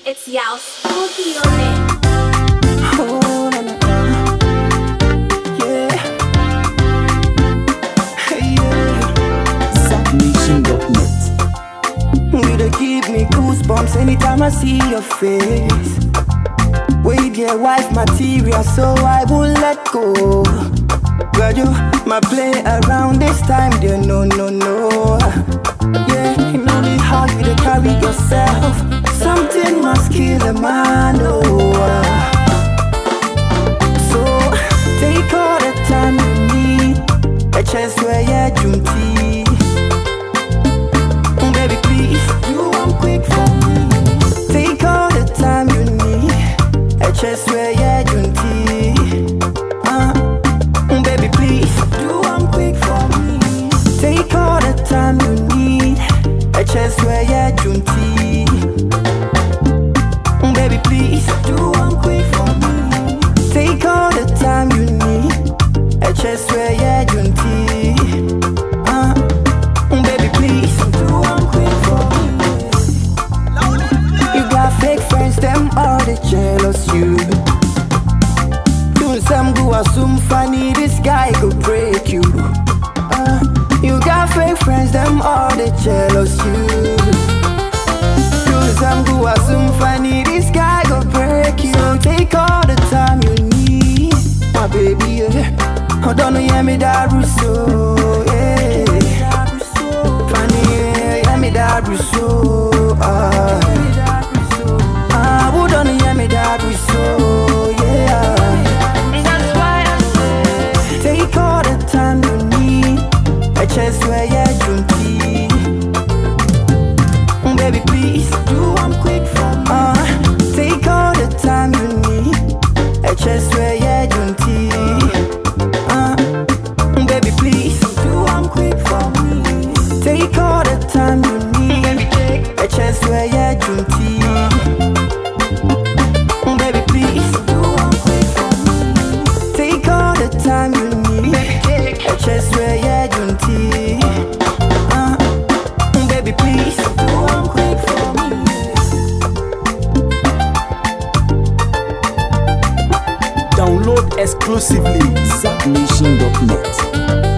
It's Yao Studio, man. Oh, na, na, na. Yeah. Hey, yeah. ZapNation.net. You dey give me goosebumps anytime I see your face. With your wife material, so I won't let go. Girl, you my play around this time, dear, no. Yeah, you know the hard you to carry yourself. Something must kill a man, oh. So, take all the time you need. A chance where you're junty. Baby, please, do one quick for me. Take all the time you need. A chance where you're junty. Baby, please, do one quick for me. Take all the time you need. A chance where you're junty. Baby, please, do one quick for me. Take all the time you need. A chance where you're junty. Baby, please, do one quick for me. You got fake friends, them all they jealous you. Doing some go assume funny, this guy go break you. You got fake friends, them all they jealous you. Doing some go assume funny, this guy go break you. Take all the time you need, my baby. Yeah. I don't know, yeah, me that Russo, yeah. Funny, yeah, me that Russo. Would on yeah, me that Russo, yeah. That's why I say, take all the time you need. A chance where you're junty. Baby, please, do one quick for me. Take all the time you need. A chance where you're junty. Baby, please, do one quick for me. Take all the time you need. A chance where you're junty. Baby, please, do one quick for me. Take all the time you need. A chance where you're junty. Baby, please, do one quick for me. Download exclusively ZapNation.net.